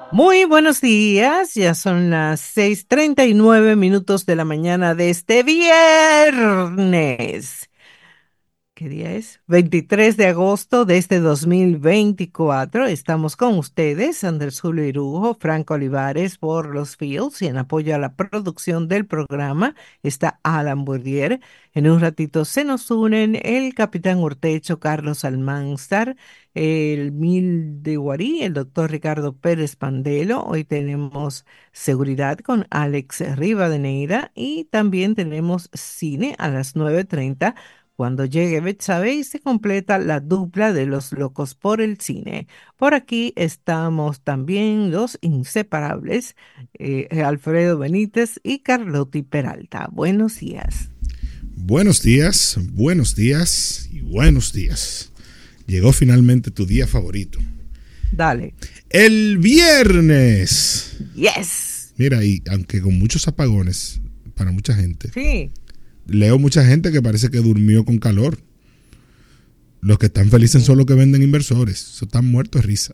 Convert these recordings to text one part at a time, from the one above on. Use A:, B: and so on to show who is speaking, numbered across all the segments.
A: Muy buenos días, ya son las 6:39 de la mañana de este viernes. ¿Qué día es? 23 de agosto de este 2024. Estamos con ustedes, Andrés Julio Irujo, Franco Olivares por los Fields y en apoyo a la producción del programa está Alan Bourdier. En un ratito se nos unen el capitán Urtecho, Carlos Almanzar, el Mil de Guarí, el doctor Ricardo Pérez Pandelo. Hoy tenemos seguridad con Alex Rivadeneira y también tenemos cine a las 9:30 cuando llegue Betsabe y se completa la dupla de los locos por el cine. Por aquí estamos también los inseparables, Alfredo Benítez y Carlotti Peralta. Buenos días.
B: Buenos días y buenos días. Llegó finalmente tu día favorito.
A: Dale.
B: El viernes.
A: Yes.
B: Mira, y aunque con muchos apagones para mucha gente,
A: Sí.
B: leo mucha gente que parece que durmió con calor. Los que están felices son los que venden inversores. Eso están muertos de risa.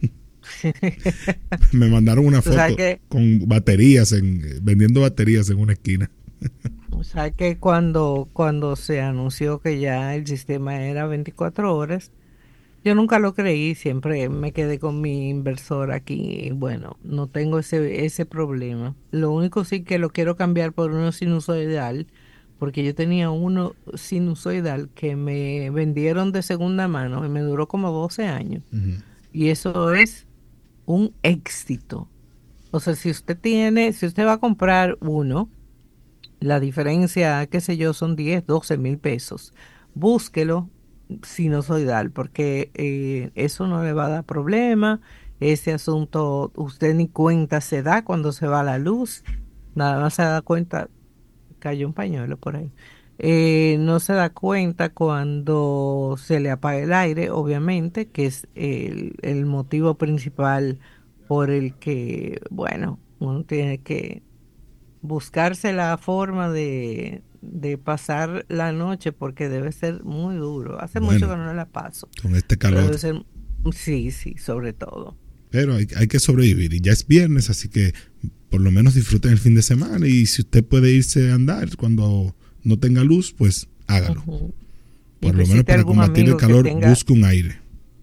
B: Me mandaron una
A: O sea
B: foto
A: que,
B: con baterías, vendiendo baterías en una esquina.
A: o sea que cuando se anunció que ya el sistema era 24 horas, yo nunca lo creí, siempre me quedé con mi inversor aquí. Y bueno, no tengo ese problema. Lo único sí que lo quiero cambiar por uno sinusoidal, porque yo tenía uno sinusoidal que me vendieron de segunda mano y me duró como 12 años.
B: Ujú.
A: Y eso es un éxito. O sea, si usted va a comprar uno, la diferencia, qué sé yo, son 10, 12 mil pesos. Búsquelo sinusoidal, porque eso no le va a dar problema. Ese asunto, usted ni cuenta se da cuando se va la luz. Nada más se da cuenta, cayó un pañuelo por ahí. No se da cuenta cuando se le apaga el aire, obviamente, que es el motivo principal por el que, bueno, uno tiene que buscarse la forma de pasar la noche porque debe ser muy duro. Hace mucho
B: Bueno,
A: que no la paso,
B: con este
A: pero
B: calor.
A: debe ser, sí, sí, sobre todo.
B: Pero hay que sobrevivir. Y ya es viernes, así que por lo menos disfruten el fin de semana. Y si usted puede irse a andar cuando no tenga luz, pues hágalo.
A: Ujú. Y
B: Por lo menos
A: visite
B: para
A: algún
B: combatir el
A: amigo que
B: calor,
A: tenga,
B: busque un aire.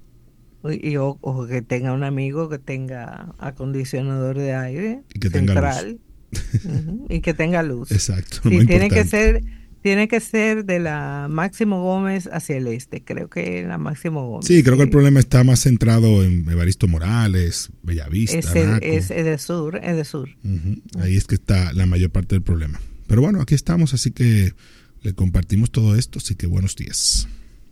A: o que tenga un amigo que tenga acondicionador de aire
B: Y que tenga luz.
A: central. Ujú. Y que tenga luz.
B: Exacto, lo
A: Sí,
B: más importante.
A: tiene que ser de la Máximo Gómez hacia el este. Creo que la Máximo
B: Sí,
A: Gómez,
B: creo que el problema está más centrado en Evaristo Morales, Bellavista, Naco.
A: es de sur, es de sur.
B: Ujú. Ahí
A: Ujú.
B: es que está la mayor parte del problema. Pero bueno, aquí estamos, así que le compartimos todo esto. Así que buenos días.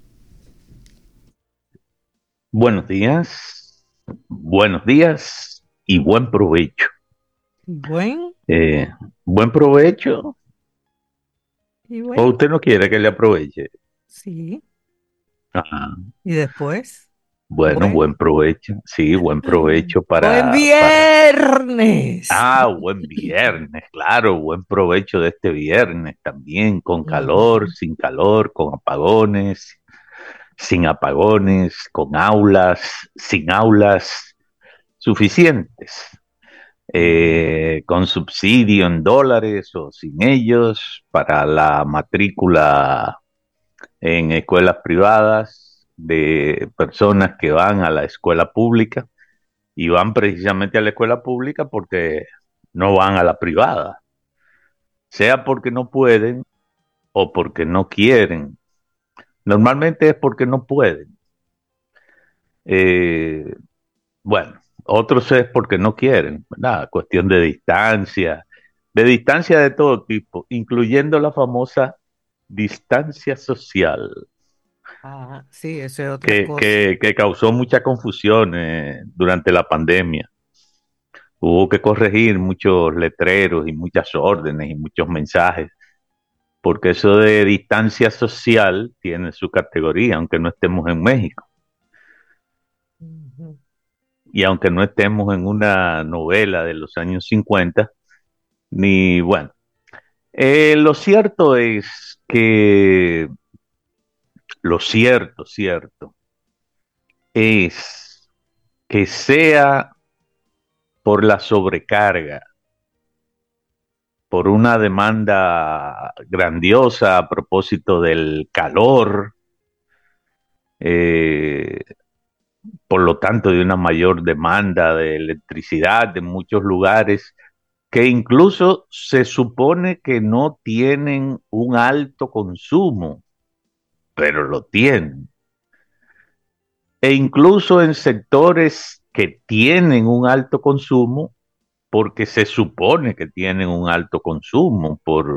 C: Buenos días y buen provecho.
A: Y buen,
C: Eh, Buen provecho,
A: y
C: o
A: bueno,
C: usted no quiere que le aproveche.
A: sí.
C: Ah,
A: Y después,
C: bueno,
A: buen,
C: buen provecho, sí, buen provecho
A: buen
C: para.
A: viernes.
C: Buen viernes, claro, buen provecho de este viernes también, con calor,
A: Ujú.
C: sin calor, con apagones, sin apagones, con aulas, sin aulas suficientes. Con subsidio en dólares o sin ellos para la matrícula en escuelas privadas de personas que van a la escuela pública y van precisamente a la escuela pública porque no van a la privada, sea porque no pueden o porque no quieren. Normalmente es porque no pueden. Eh, bueno, otros es porque no quieren, ¿verdad? Cuestión de distancia de todo tipo, incluyendo la famosa distancia social,
A: Ah, sí, eso es otra cosa.
C: que causó mucha confusión durante la pandemia. Hubo que corregir muchos letreros y muchas órdenes y muchos mensajes, porque eso de distancia social tiene su categoría, aunque no estemos en México
A: Ujú.
C: y aunque no estemos en una novela de los años 50, ni bueno. Lo cierto es que cierto, es que sea por la sobrecarga, por una demanda grandiosa a propósito del calor, eh, por lo tanto de una mayor demanda de electricidad en muchos lugares que incluso se supone que no tienen un alto consumo, pero lo tienen. E incluso en sectores que tienen un alto consumo, porque se supone que tienen un alto consumo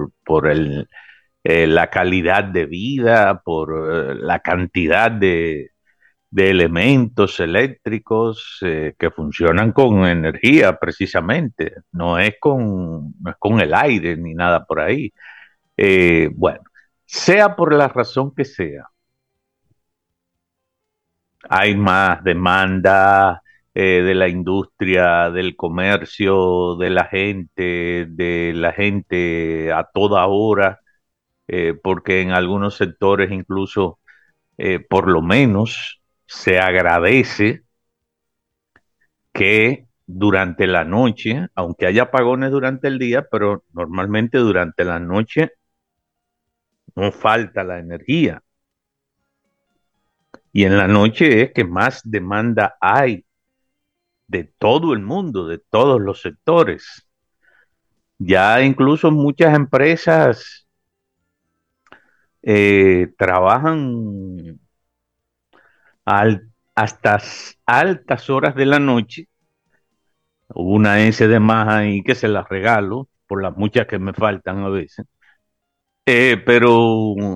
C: por la calidad de vida, por la cantidad de elementos eléctricos que funcionan con energía precisamente, no es con el aire ni nada por ahí. Bueno, sea por la razón que sea, hay más demanda de la industria, del comercio, de la gente a toda hora, porque en algunos sectores incluso, por lo menos, se agradece que durante la noche, aunque haya apagones durante el día, pero normalmente durante la noche no falta la energía. Y en la noche es que más demanda hay de todo el mundo, de todos los sectores. Ya incluso muchas empresas trabajan hasta altas horas de la noche. Hubo una S de más ahí que se las regalo por las muchas que me faltan a veces. Pero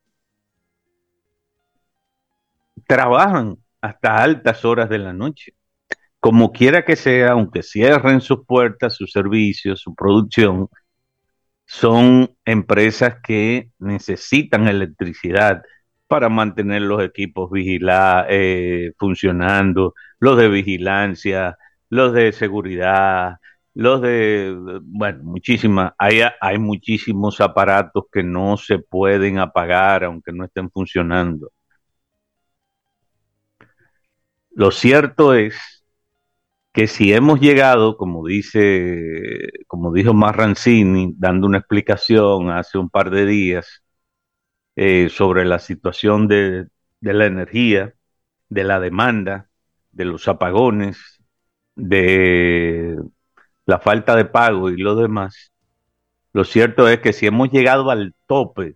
C: trabajan hasta altas horas de la noche. Como quiera que sea, aunque cierren sus puertas, sus servicios, su producción, son empresas que necesitan electricidad para mantener los equipos funcionando, los de vigilancia, los de seguridad, bueno, hay muchísimos aparatos que no se pueden apagar aunque no estén funcionando. Lo cierto es que si hemos llegado, como dijo Marrancini, dando una explicación hace un par de días sobre la situación de la energía, de la demanda, de los apagones, de la falta de pago y lo demás, lo cierto es que si hemos llegado al tope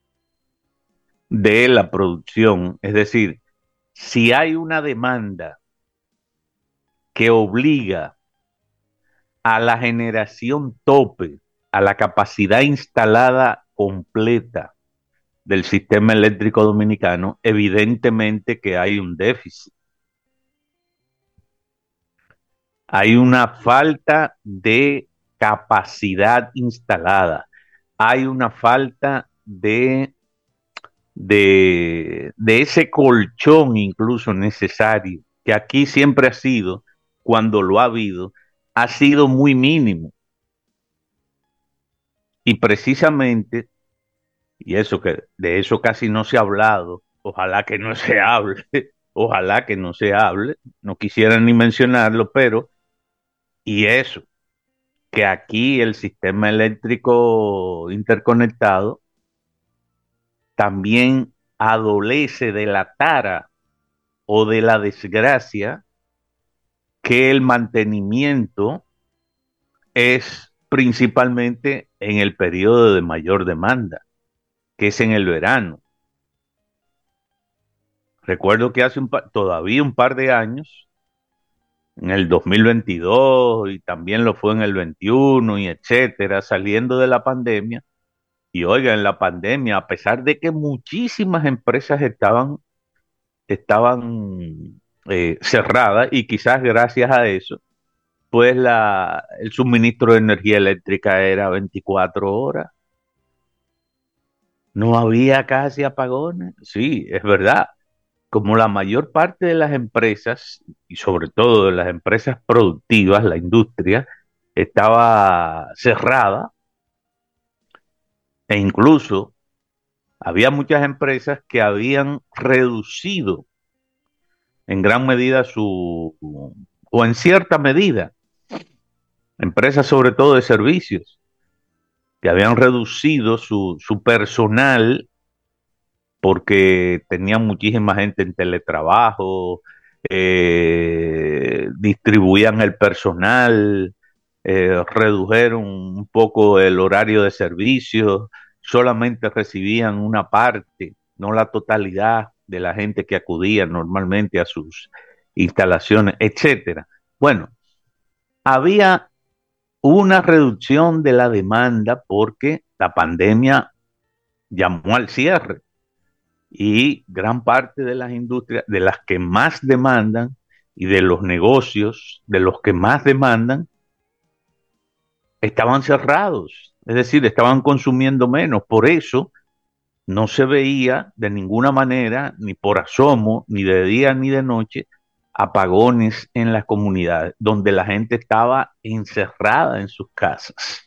C: de la producción, es decir, si hay una demanda que obliga a la generación tope, a la capacidad instalada completa del sistema eléctrico dominicano, evidentemente que hay un déficit. Hay una falta de capacidad instalada, hay una falta de ese colchón incluso necesario, que aquí siempre ha sido, cuando lo ha habido, ha sido muy mínimo. Y precisamente, y eso que de eso casi no se ha hablado, ojalá que no se hable, ojalá que no se hable, no quisiera ni mencionarlo, pero, y eso, que aquí el sistema eléctrico interconectado también adolece de la tara o de la desgracia que el mantenimiento es principalmente en el periodo de mayor demanda, que es en el verano. Recuerdo que todavía un par de años, en el 2022 y también lo fue en el 21 y etcétera, saliendo de la pandemia. Y oiga, en la pandemia, a pesar de que muchísimas empresas estaban cerradas y quizás gracias a eso, pues el suministro de energía eléctrica era 24 horas. No había casi apagones. Sí, es verdad. Como la mayor parte de las empresas, y sobre todo de las empresas productivas, la industria, estaba cerrada, e incluso había muchas empresas que habían reducido en gran medida o en cierta medida, empresas sobre todo de servicios, que habían reducido su personal porque tenían muchísima gente en teletrabajo, distribuían el personal, redujeron un poco el horario de servicio, solamente recibían una parte, no la totalidad de la gente que acudía normalmente a sus instalaciones, etcétera. Bueno, había una reducción de la demanda porque la pandemia llamó al cierre y gran parte de las industrias, de las que más demandan y de los negocios, de los que más demandan, estaban cerrados, es decir, estaban consumiendo menos. Por eso no se veía de ninguna manera, ni por asomo, ni de día ni de noche, apagones en las comunidades, donde la gente estaba encerrada en sus casas.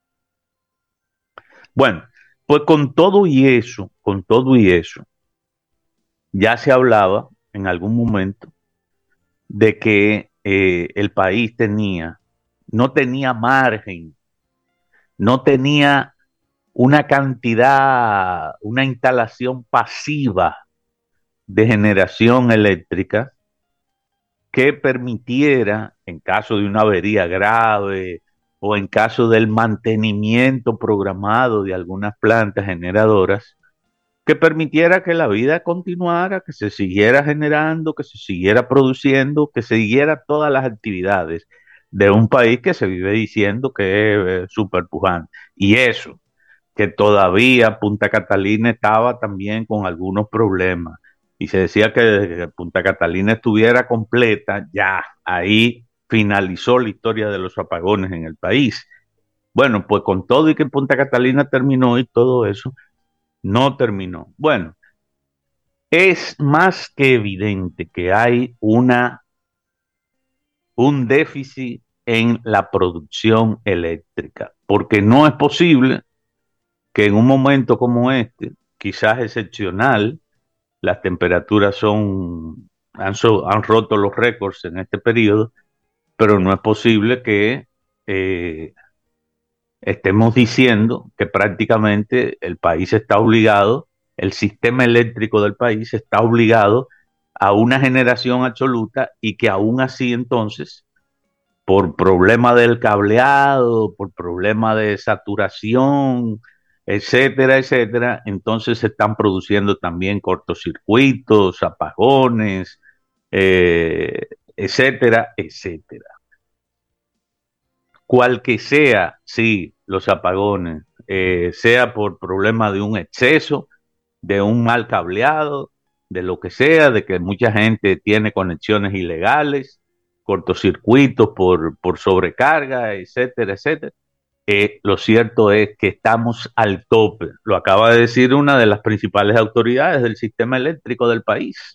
C: Bueno, pues con todo y eso, ya se hablaba en algún momento de que el país no tenía margen, no tenía una cantidad, una instalación pasiva de generación eléctrica que permitiera, en caso de una avería grave o en caso del mantenimiento programado de algunas plantas generadoras, que permitiera que la vida continuara, que se siguiera generando, que se siguiera produciendo, que se siguiera todas las actividades de un país que se vive diciendo que es súper pujante. Y eso, que todavía Punta Catalina estaba también con algunos problemas. Y se decía que desde que Punta Catalina estuviera completa, ya ahí finalizó la historia de los apagones en el país. Bueno, pues con todo y que Punta Catalina terminó y todo eso, no terminó. Bueno, es más que evidente que hay un déficit en la producción eléctrica, porque no es posible que en un momento como este, quizás excepcional, las temperaturas han roto los récords en este periodo, pero no es posible que estemos diciendo que prácticamente el país está obligado, el sistema eléctrico del país está obligado a una generación absoluta y que aún así entonces, por problema del cableado, por problema de saturación, etcétera, etcétera, entonces se están produciendo también cortocircuitos, apagones, etcétera, etcétera. Cual que sea, sí, los apagones, sea por problema de un exceso, de un mal cableado, de lo que sea, de que mucha gente tiene conexiones ilegales, cortocircuitos por sobrecarga, etcétera, etcétera. Lo cierto es que estamos al tope, lo acaba de decir una de las principales autoridades del sistema eléctrico del país,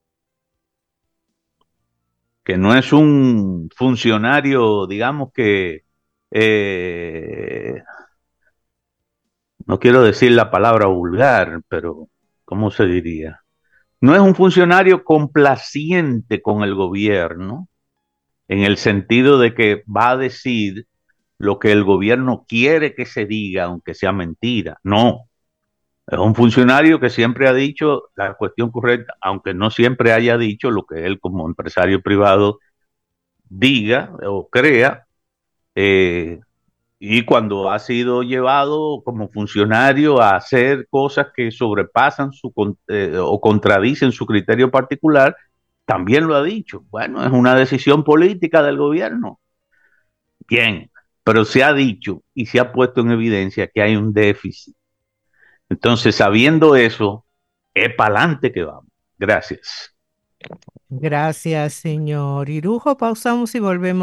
C: que no es un funcionario, digamos que, eh, no quiero decir la palabra vulgar, pero ¿cómo se diría? No es un funcionario complaciente con el gobierno, en el sentido de que va a decir lo que el gobierno quiere que se diga, aunque sea mentira. No, es un funcionario que siempre ha dicho la cuestión correcta, aunque no siempre haya dicho lo que él como empresario privado diga o crea, eh, y cuando ha sido llevado como funcionario a hacer cosas que sobrepasan o contradicen su criterio particular, también lo ha dicho. Bueno, es una decisión política del gobierno. Bien, pero se ha dicho y se ha puesto en evidencia que hay un déficit. Entonces, sabiendo eso, es para adelante que vamos. Gracias.
A: Gracias, señor Irujo. Pausamos y volvemos.